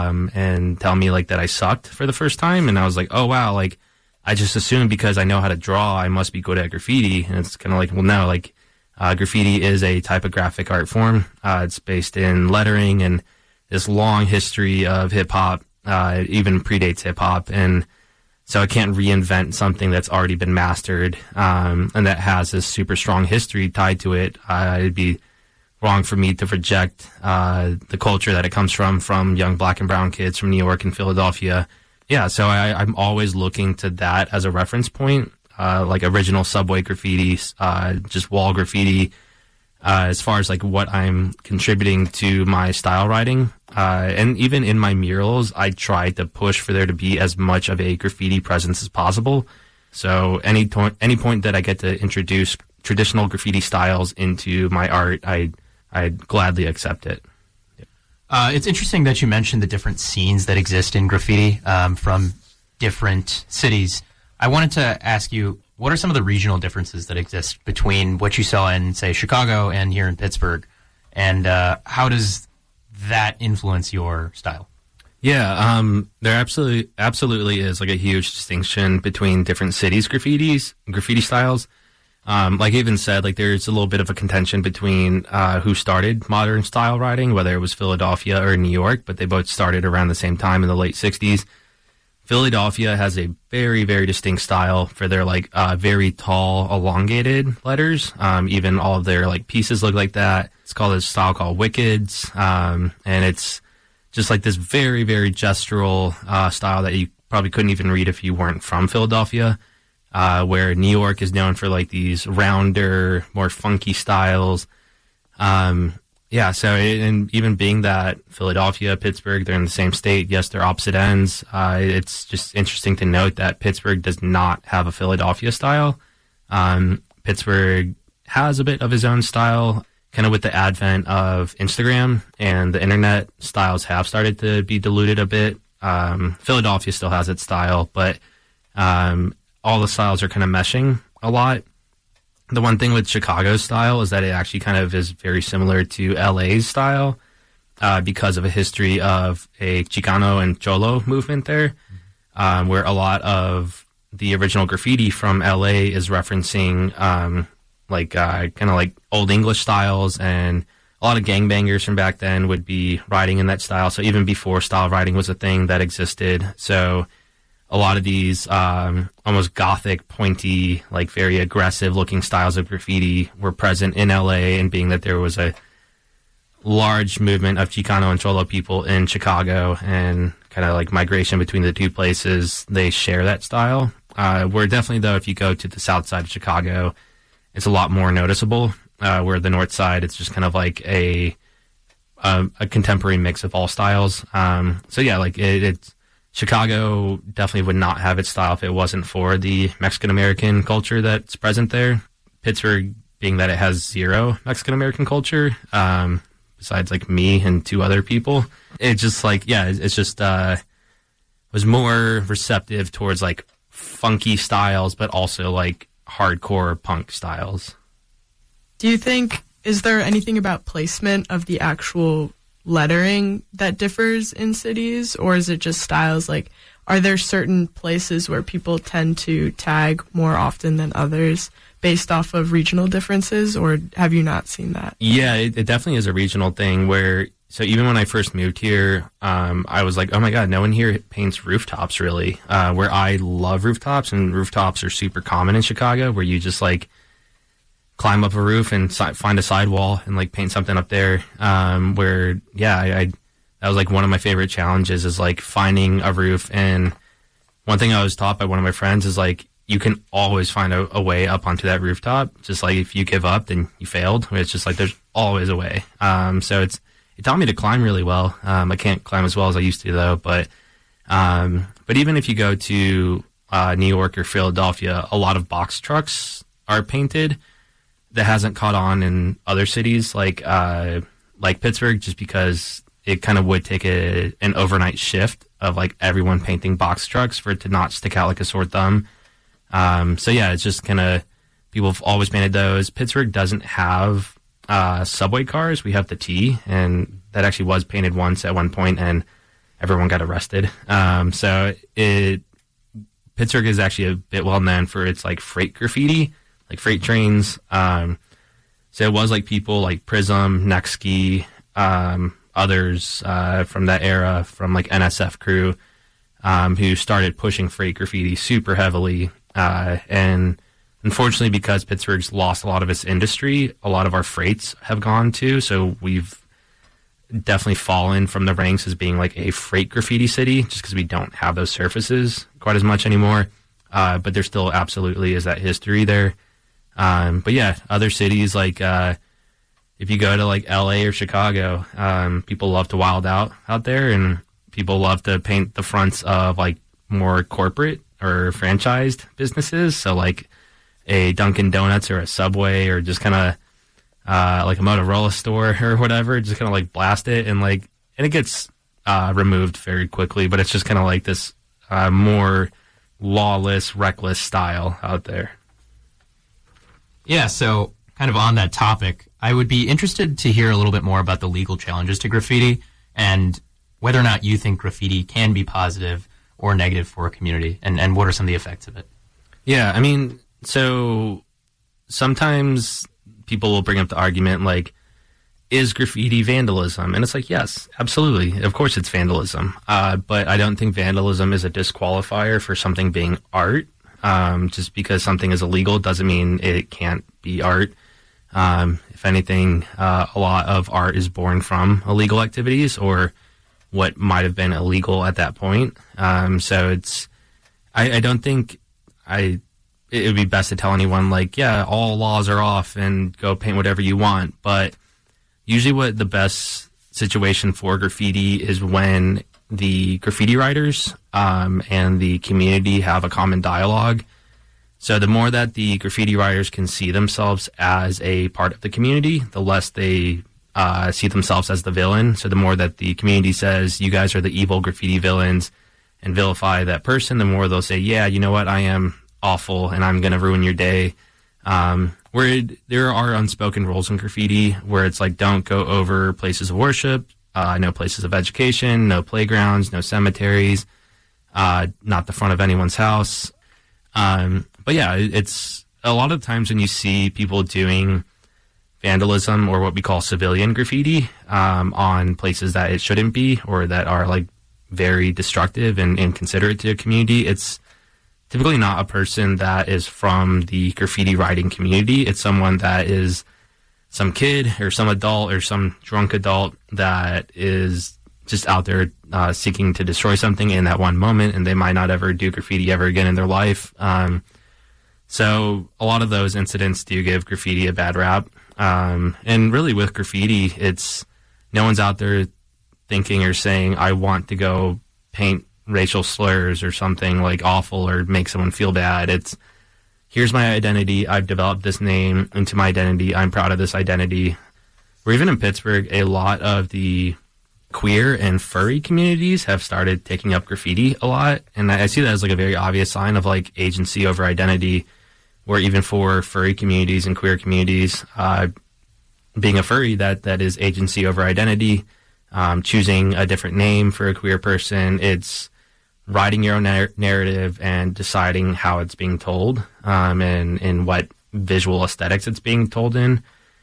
and tell me like that I sucked for the first time. And I was like, oh wow, like I just assumed because I know how to draw, I must be good at graffiti. And it's kind of like, well, no, like, graffiti is a typographic art form. It's based in lettering and this long history of hip hop, even predates hip hop. And so I can't reinvent something that's already been mastered, and that has this super strong history tied to it. It'd be wrong for me to reject the culture that it comes from young black and brown kids from New York and Philadelphia. Yeah, so I'm always looking to that as a reference point, like original subway graffiti, just wall graffiti. As far as like what I'm contributing to my style writing, and even in my murals, I try to push for there to be as much of a graffiti presence as possible. So any point that I get to introduce traditional graffiti styles into my art, I'd gladly accept it. It's interesting that you mentioned the different scenes that exist in graffiti from different cities. I wanted to ask you, what are some of the regional differences that exist between what you saw in, say, Chicago and here in Pittsburgh? And how does that influence your style? Yeah, there absolutely is like a huge distinction between different cities' graffiti styles. Like I even said, like there's a little bit of a contention between who started modern style writing, whether it was Philadelphia or New York, but they both started around the same time in the late 60s. Philadelphia has a very, very distinct style for their like very tall, elongated letters. Even all of their like pieces look like that. It's called a style called Wickeds, and it's just like this very, very gestural style that you probably couldn't even read if you weren't from Philadelphia. Where New York is known for like these rounder, more funky styles. And even being that Philadelphia, Pittsburgh, they're in the same state. Yes, they're opposite ends. It's just interesting to note that Pittsburgh does not have a Philadelphia style. Pittsburgh has a bit of his own style, kind of with the advent of Instagram and the internet. Styles have started to be diluted a bit. Philadelphia still has its style, but all the styles are kind of meshing a lot. The one thing with Chicago's style is that it actually kind of is very similar to LA's style because of a history of a Chicano and Cholo movement there, where a lot of the original graffiti from LA is referencing kind of like Old English styles, and a lot of gangbangers from back then would be writing in that style. So even before style writing was a thing that existed. So a lot of these almost gothic, pointy, like very aggressive looking styles of graffiti were present in LA, and being that there was a large movement of Chicano and Cholo people in Chicago and kind of like migration between the two places, they share that style. Where definitely though, if you go to the south side of Chicago, it's a lot more noticeable. Where the north side, it's just kind of like a contemporary mix of all styles. So yeah, like it's Chicago definitely would not have its style if it wasn't for the Mexican-American culture that's present there. Pittsburgh, being that it has zero Mexican-American culture, besides like me and two other people, it just like, yeah, it's just was more receptive towards like funky styles, but also like hardcore punk styles. Do you think, is there anything about placement of the actual lettering that differs in cities, or is it just styles? Like, are there certain places where people tend to tag more often than others based off of regional differences, or have you not seen that? Yeah, it definitely is a regional thing where, so even when I first moved here, I was like, oh my God, no one here paints rooftops really, where I love rooftops, and rooftops are super common in Chicago, where you just like climb up a roof and find a sidewall and like paint something up there. Where, yeah, that was like one of my favorite challenges, is like finding a roof. And one thing I was taught by one of my friends is like, you can always find a way up onto that rooftop. Just like if you give up, then you failed. It's just like there's always a way. So it taught me to climb really well. I can't climb as well as I used to though. But even if you go to New York or Philadelphia, a lot of box trucks are painted. That hasn't caught on in other cities like Pittsburgh, just because it kind of would take an overnight shift of like everyone painting box trucks for it to not stick out like a sore thumb. So yeah, it's just kind of, people have always painted those. Pittsburgh doesn't have subway cars. We have the T, and that actually was painted once at one point, and everyone got arrested. So Pittsburgh is actually a bit well known for its like freight graffiti, like freight trains. So it was like people like Prism, Nextski, others from that era, from like NSF crew, who started pushing freight graffiti super heavily. And unfortunately, because Pittsburgh's lost a lot of its industry, a lot of our freights have gone too. So we've definitely fallen from the ranks as being like a freight graffiti city, just because we don't have those surfaces quite as much anymore. But there still absolutely is that history there. But yeah, other cities like if you go to like LA or Chicago, people love to wild out there, and people love to paint the fronts of like more corporate or franchised businesses. So like a Dunkin' Donuts or a Subway, or just kind of like a Motorola store or whatever, just kind of like blast it, and it gets removed very quickly, but it's just kind of like this more lawless, reckless style out there. Yeah, so kind of on that topic, I would be interested to hear a little bit more about the legal challenges to graffiti, and whether or not you think graffiti can be positive or negative for a community, and what are some of the effects of it? Yeah, I mean, so sometimes people will bring up the argument like, is graffiti vandalism? And it's like, yes, absolutely. Of course it's vandalism. But I don't think vandalism is a disqualifier for something being art. Just because something is illegal doesn't mean it can't be art. If anything, a lot of art is born from illegal activities or what might have been illegal at that point. So I don't think it would be best to tell anyone like, yeah, all laws are off and go paint whatever you want. But usually what the best situation for graffiti is when the graffiti writers and the community have a common dialogue. So the more that the graffiti writers can see themselves as a part of the community, the less they see themselves as the villain. So the more that the community says, you guys are the evil graffiti villains, and vilify that person, the more they'll say, yeah, you know what, I am awful and I'm going to ruin your day. Where there are unspoken rules in graffiti where it's like, don't go over places of worship, no places of education, no playgrounds, no cemeteries, not the front of anyone's house. But yeah, it's a lot of times when you see people doing vandalism or what we call civilian graffiti on places that it shouldn't be, or that are like very destructive and inconsiderate to a community, it's typically not a person that is from the graffiti writing community. It's someone that is some kid or some adult or some drunk adult that is just out there seeking to destroy something in that one moment, and they might not ever do graffiti ever again in their life. So a lot of those incidents do give graffiti a bad rap. And really with graffiti, it's no one's out there thinking or saying, I want to go paint racial slurs or something like awful or make someone feel bad. It's, here's my identity. I've developed this name into my identity. I'm proud of this identity. Or even in Pittsburgh, a lot of the queer and furry communities have started taking up graffiti a lot. And I see that as like a very obvious sign of like agency over identity, where even for furry communities and queer communities, being a furry, that is agency over identity. choosing a different name for a queer person. It's writing your own narrative and deciding how it's being told, and in what visual aesthetics it's being told in.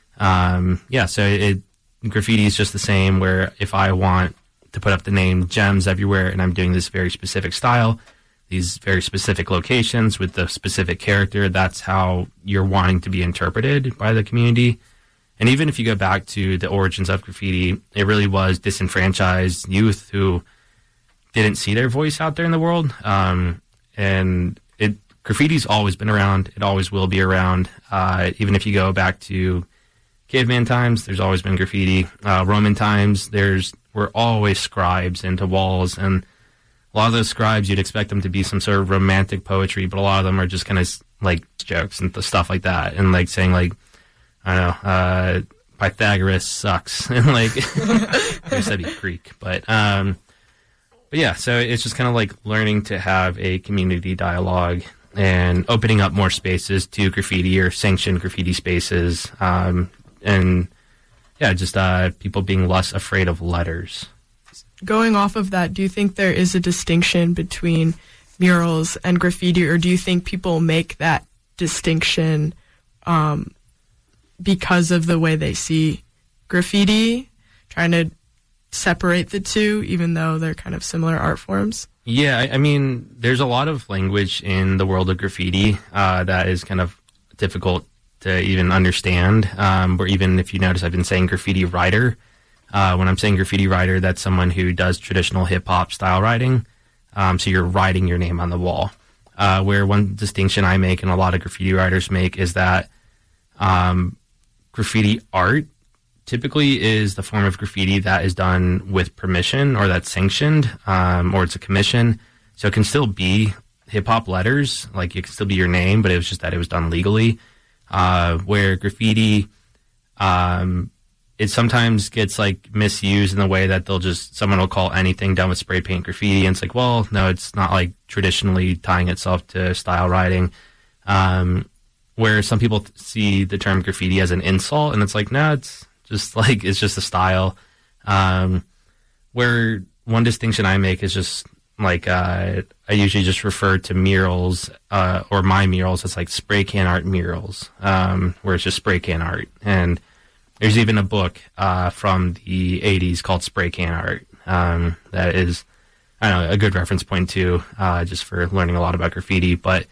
So graffiti is just the same, where if I want to put up the name Gems Everywhere and I'm doing this very specific style, these very specific locations with the specific character, that's how you're wanting to be interpreted by the community. And even if you go back to the origins of graffiti, it really was disenfranchised youth who didn't see their voice out there in the world. Graffiti's always been around. It always will be around. Even if you go back to caveman times, there's always been graffiti. Roman times, were always scribes into walls, and a lot of those scribes, you'd expect them to be some sort of romantic poetry, but a lot of them are just kind of like jokes and stuff like that, and like saying like, I don't know, Pythagoras sucks, and like, I said he's Greek, but yeah, so it's just kind of like learning to have a community dialogue and opening up more spaces to graffiti or sanctioned graffiti spaces, and yeah, just people being less afraid of letters. Going off of that, do you think there is a distinction between murals and graffiti, or do you think people make that distinction because of the way they see graffiti, trying to separate the two, even though they're kind of similar art forms? Yeah, I mean, there's a lot of language in the world of graffiti that is kind of difficult to even understand. Or even if you notice, I've been saying graffiti writer. When I'm saying graffiti writer, that's someone who does traditional hip-hop style writing. So you're writing your name on the wall. Where one distinction I make and a lot of graffiti writers make is that graffiti art typically is the form of graffiti that is done with permission or that's sanctioned, or it's a commission. So it can still be hip-hop letters, like it can still be your name, but it was just that it was done legally. Where graffiti, it sometimes gets like misused in the way that someone will call anything done with spray paint graffiti, and it's like, well, no, it's not like traditionally tying itself to style writing. Where some people see the term graffiti as an insult, and it's like, no, it's just a style. Where one distinction I make is just like, I usually just refer to murals, or my murals as like spray can art murals, where it's just spray can art. And there's even a book from the 80s called Spray Can Art that is, I don't know, a good reference point too, just for learning a lot about graffiti. But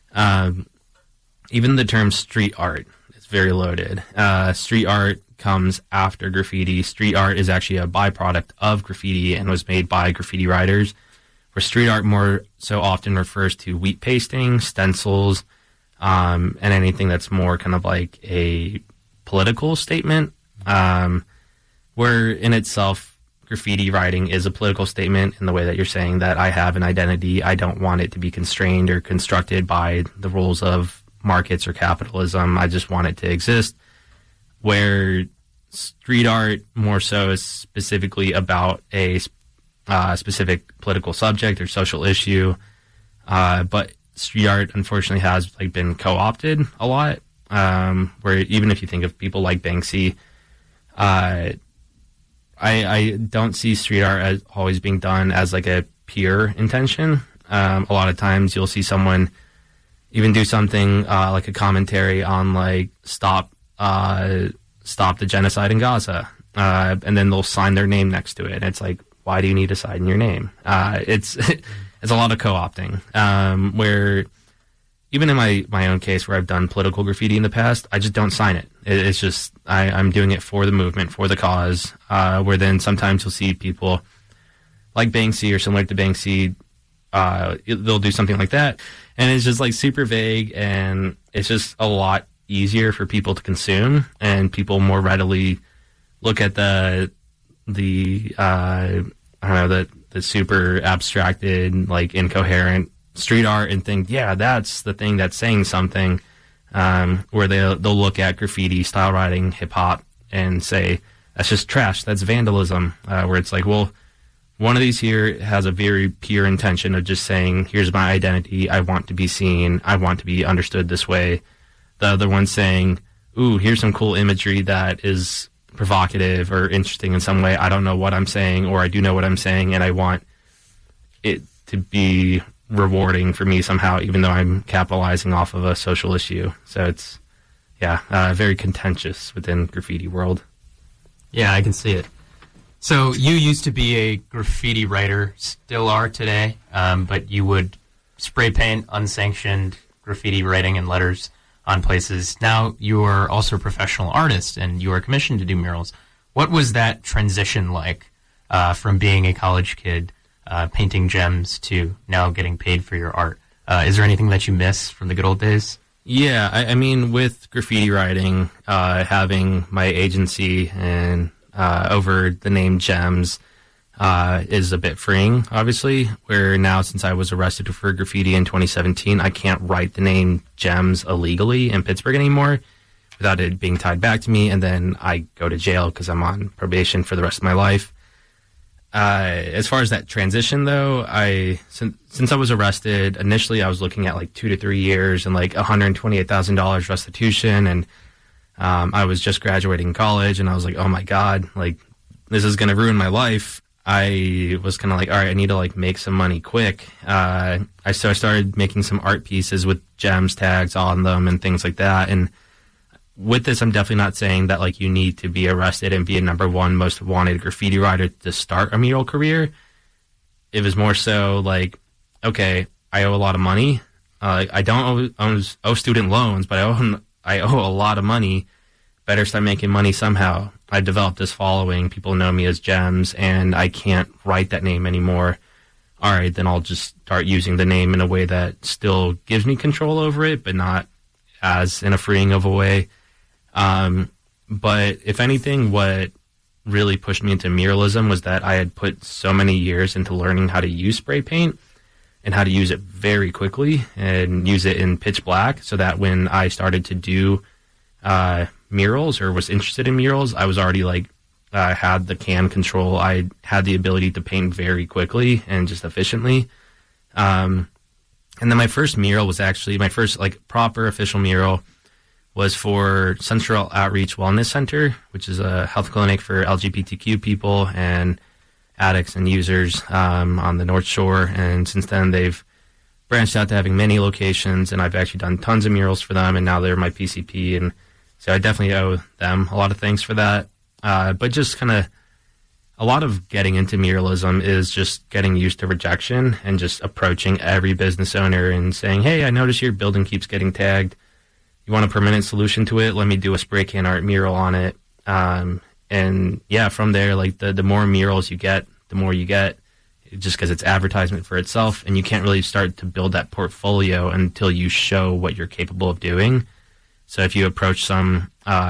even the term street art is very loaded. Street art comes after graffiti. Street art is actually a byproduct of graffiti and was made by graffiti writers, where street art more so often refers to wheat pasting, stencils, and anything that's more kind of like a political statement, where in itself graffiti writing is a political statement in the way that you're saying that I have an identity, I don't want it to be constrained or constructed by the rules of markets or capitalism, I just want it to exist. Where street art more so is specifically about a specific political subject or social issue, but street art unfortunately has like been co-opted a lot. Where even if you think of people like Banksy, I don't see street art as always being done as like a pure intention. A lot of times you'll see someone even do something like a commentary on like stop the genocide in Gaza, and then they'll sign their name next to it. And it's like, why do you need to sign your name? It's a lot of co-opting, where even in my own case where I've done political graffiti in the past, I just don't sign it. It's just, I'm doing it for the movement, for the cause, where then sometimes you'll see people like Banksy or similar to Banksy, they'll do something like that. And it's just like super vague, and it's just a lot easier for people to consume, and people more readily look at the super abstracted, like incoherent street art and think, yeah, that's the thing that's saying something, where they'll look at graffiti, style writing, hip hop, and say, that's just trash, that's vandalism, where it's like, well, one of these here has a very pure intention of just saying, here's my identity, I want to be seen, I want to be understood this way. The other one saying, ooh, here's some cool imagery that is provocative or interesting in some way. I don't know what I'm saying, or I do know what I'm saying, and I want it to be rewarding for me somehow, even though I'm capitalizing off of a social issue. So it's, very contentious within graffiti world. Yeah, I can see it. So you used to be a graffiti writer, still are today, but you would spray paint unsanctioned graffiti writing and letters on places. Now you are also a professional artist and you are commissioned to do murals. What was that transition like from being a college kid painting gems to now getting paid for your art? Is there anything that you miss from the good old days? Yeah, I mean, with graffiti writing, having my agency and over the name Gems is a bit freeing, obviously, where now since I was arrested for graffiti in 2017, I can't write the name Gems illegally in Pittsburgh anymore without it being tied back to me, and then I go to jail because I'm on probation for the rest of my life. As far as that transition, though, since I was arrested, initially I was looking at like 2 to 3 years and like $128,000 restitution, and I was just graduating college, and I was like, oh my God, like this is going to ruin my life. I was kind of like, all right, I need to like make some money quick. I started making some art pieces with Gems tags on them and things like that. And with this, I'm definitely not saying that like you need to be arrested and be a #1 most wanted graffiti writer to start a mural career. It was more so like, okay, I owe a lot of money. I don't owe student loans, but I owe a lot of money. Better start making money somehow. I developed this following. People know me as Gems, and I can't write that name anymore. All right, then I'll just start using the name in a way that still gives me control over it, but not as in a freeing of a way. But if anything, what really pushed me into muralism was that I had put so many years into learning how to use spray paint and how to use it very quickly and use it in pitch black, so that when I started to do murals or was interested in murals, I was already like, had the can control. I had the ability to paint very quickly and just efficiently. And then my first mural was actually, my first like proper official mural was for Central Outreach Wellness Center, which is a health clinic for LGBTQ people and addicts and users on the North Shore. And since then, they've branched out to having many locations, and I've actually done tons of murals for them, and now they're my PCP. And so I definitely owe them a lot of thanks for that. But just kind of a lot of getting into muralism is just getting used to rejection and just approaching every business owner and saying, hey, I notice your building keeps getting tagged. You want a permanent solution to it? Let me do a spray can art mural on it. And yeah, from there, like the more murals you get, the more you get, just because it's advertisement for itself, and you can't really start to build that portfolio until you show what you're capable of doing. So if you approach some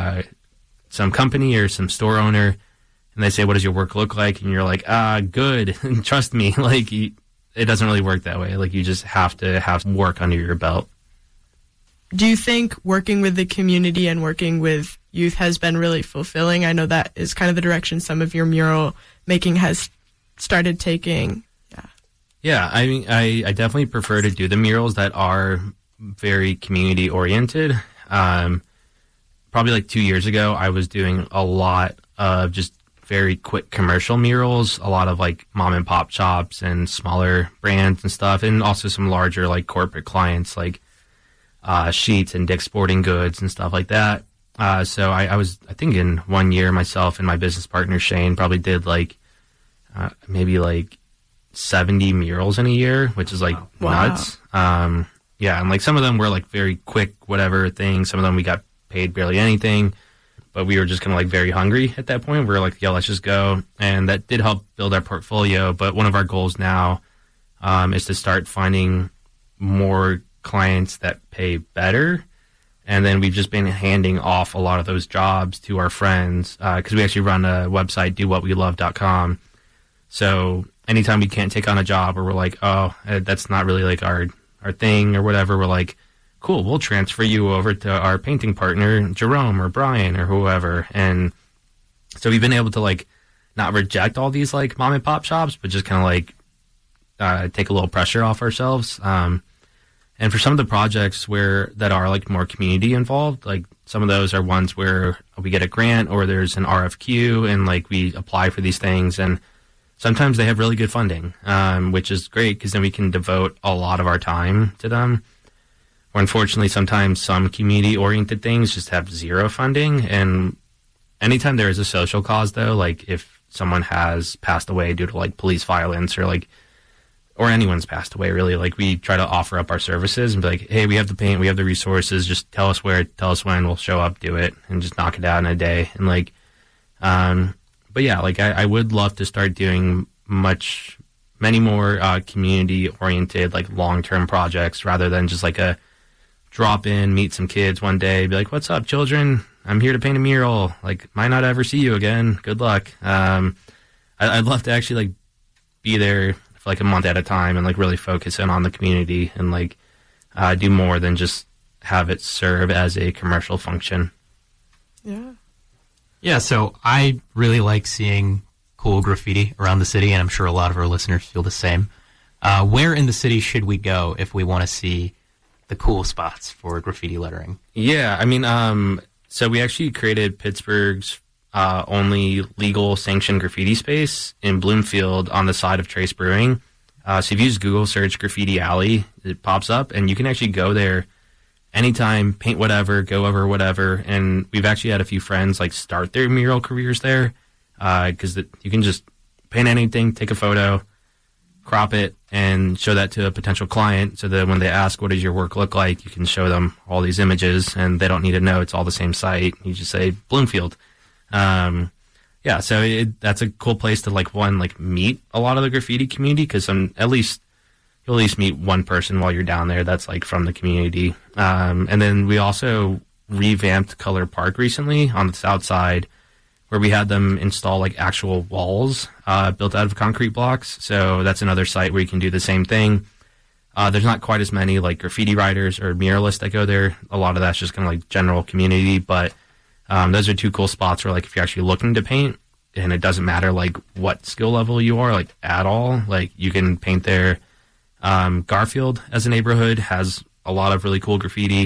company or some store owner and they say, what does your work look like? And you're like, good. Trust me. Like, it doesn't really work that way. Like, you just have to have work under your belt. Do you think working with the community and working with youth has been really fulfilling? I know that is kind of the direction some of your mural making has started taking. Yeah, I mean, I definitely prefer to do the murals that are very community oriented. Probably like 2 years ago, I was doing a lot of just very quick commercial murals, a lot of like mom and pop shops and smaller brands and stuff, and also some larger like corporate clients like Sheets and Dick's Sporting Goods and stuff like that. So I think in 1 year, myself and my business partner Shane probably did like maybe like 70 murals in a year, which is like nuts. Yeah, and like some of them were like very quick, whatever thing. Some of them we got paid barely anything, but we were just kind of like very hungry at that point. We were like, yeah, let's just go. And that did help build our portfolio. But one of our goals now is to start finding more clients that pay better. And then we've just been handing off a lot of those jobs to our friends because we actually run a website, dowhatwelove.com. So anytime we can't take on a job or we're like, oh, that's not really like our thing or whatever, we're like, cool, we'll transfer you over to our painting partner, Jerome or Brian or whoever. And so we've been able to like not reject all these like mom and pop shops, but just kind of like take a little pressure off ourselves. And And for some of the projects that are like more community involved, like some of those are ones where we get a grant or there's an RFQ and like we apply for these things, and sometimes they have really good funding, which is great because then we can devote a lot of our time to them. Or unfortunately, sometimes some community-oriented things just have zero funding. And anytime there is a social cause, though, like if someone has passed away due to like police violence or anyone's passed away, really, like we try to offer up our services and be like, hey, we have the paint, we have the resources, just tell us where, tell us when, we'll show up, do it, and just knock it out in a day. And like, but yeah, like I would love to start doing many more community-oriented, like long-term projects rather than just like a drop in, meet some kids one day, be like, what's up, children? I'm here to paint a mural. Like, might not ever see you again. Good luck. I'd love to actually like be there for like a month at a time and like really focus in on the community and like do more than just have it serve as a commercial function. Yeah. Yeah, so I really like seeing cool graffiti around the city, and I'm sure a lot of our listeners feel the same. Where in the city should we go if we want to see the cool spots for graffiti lettering? Yeah, I mean, so we actually created Pittsburgh's only legal sanctioned graffiti space in Bloomfield on the side of Trace Brewing. So if you use Google search Graffiti Alley, it pops up, and you can actually go there anytime, paint whatever, go over whatever. And we've actually had a few friends like start their mural careers there because you can just paint anything, take a photo, crop it, and show that to a potential client so that when they ask, what does your work look like, you can show them all these images, and they don't need to know it's all the same site. You just say Bloomfield. Yeah, so that's a cool place to like meet a lot of the graffiti community, because you'll at least meet one person while you're down there that's like from the community. And then we also revamped Color Park recently on the south side, where we had them install like actual walls built out of concrete blocks. So that's another site where you can do the same thing. There's not quite as many like graffiti writers or muralists that go there. A lot of that's just kind of like general community, but those are two cool spots where like if you're actually looking to paint, and it doesn't matter like what skill level you are like at all, like you can paint there. Garfield as a neighborhood has a lot of really cool graffiti,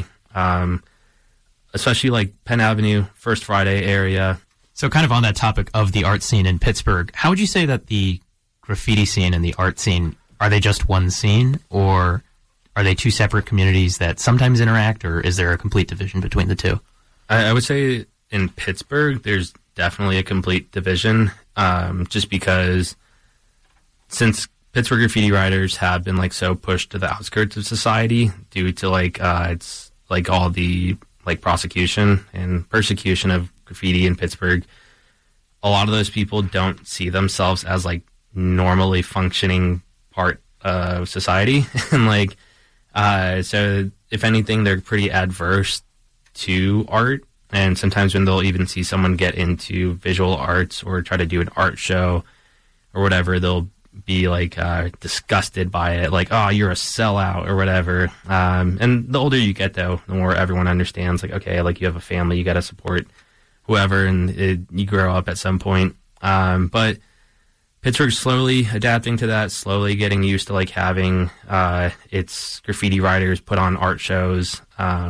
especially like Penn Avenue, First Friday area. So kind of on that topic of the art scene in Pittsburgh, how would you say that the graffiti scene and the art scene, are they just one scene, or are they two separate communities that sometimes interact, or is there a complete division between the two? I would say in Pittsburgh, there's definitely a complete division, just because since Pittsburgh graffiti writers have been like so pushed to the outskirts of society due to like it's like all the like prosecution and persecution of graffiti in Pittsburgh, a lot of those people don't see themselves as like normally functioning part of society. And like so if anything, they're pretty adverse to art. And sometimes when they'll even see someone get into visual arts or try to do an art show or whatever, they'll be like disgusted by it, like, oh, you're a sellout or whatever. And the older you get, though, the more everyone understands, like, okay, like you have a family, you got to support whoever, and you grow up at some point. But Pittsburgh's slowly adapting to that, slowly getting used to like having its graffiti writers put on art shows.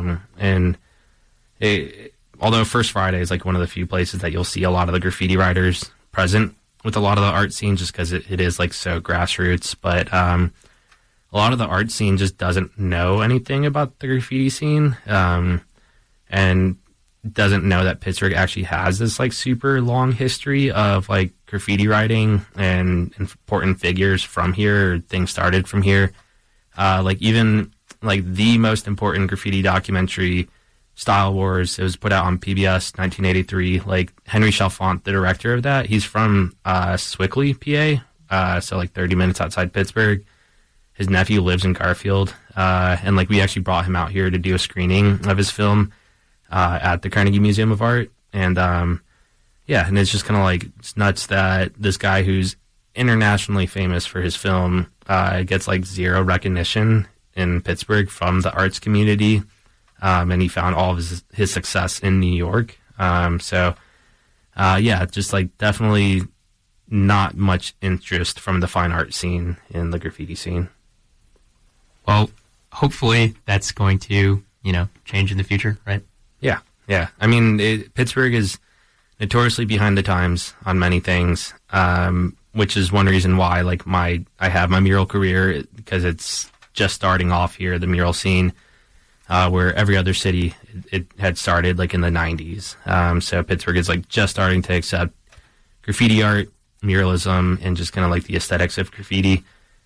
Although First Friday is like one of the few places that you'll see a lot of the graffiti writers present with a lot of the art scene, just because it is like so grassroots. But a lot of the art scene just doesn't know anything about the graffiti scene, and doesn't know that Pittsburgh actually has this like super long history of like graffiti writing and important figures from here, or things started from here. Like even like the most important graffiti documentary, Style Wars, it was put out on PBS 1983. Like Henry Chalfant, the director of that, he's from Swickley, PA, so like 30 minutes outside Pittsburgh. His nephew lives in Garfield, and like we actually brought him out here to do a screening of his film at the Carnegie Museum of Art. And yeah, and it's just kind of like, it's nuts that this guy who's internationally famous for his film gets like zero recognition in Pittsburgh from the arts community. And he found all of his success in New York. So, yeah, just like definitely not much interest from the fine art scene in the graffiti scene. Well, hopefully that's going to, change in the future, right? Yeah. I mean, Pittsburgh is notoriously behind the times on many things, which is one reason why, I have my mural career, because it's just starting off here, the mural scene, where every other city it had started in the 90s. So Pittsburgh is just starting to accept graffiti art, muralism, and just kind of the aesthetics of graffiti.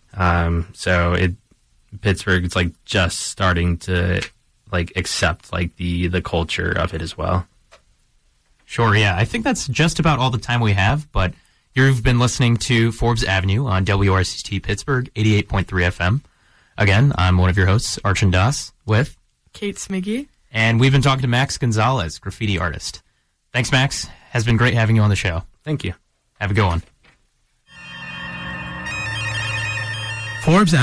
Pittsburgh is just starting to accept the culture of it as well. Sure, yeah. I think that's just about all the time we have, but you've been listening to Forbes Avenue on WRCT Pittsburgh 88.3 FM. Again, I'm one of your hosts, Archon Das, with Kate Smiggy. And we've been talking to Max Gonzalez, graffiti artist. Thanks, Max. Has been great having you on the show. Thank you. Have a good one. Forbes